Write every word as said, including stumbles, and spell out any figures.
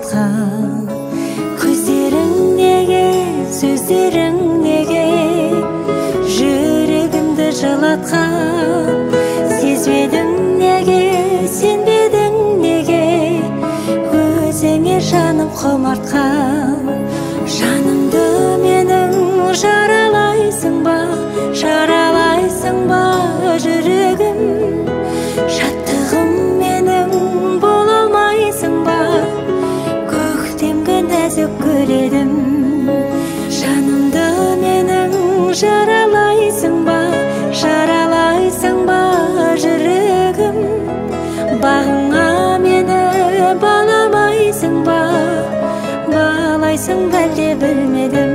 жаратқан. Көздерің неге, сөздерің неге жүрегімді жылатқан. Сезбедің неге, сенбедің неге өзіңе жаным құмартқан. Жанымды менің жаралайсың ба, жаралайсың ба жүрегім. Шаттығым менің бола алмайсың ба, көктемгі нәзік гүл едім. Жанымды менің жаралайсың ба, жаралайсың ба жүрегім. Бағыңа мені баламайсың ба, балайсың ба әлде білмедім.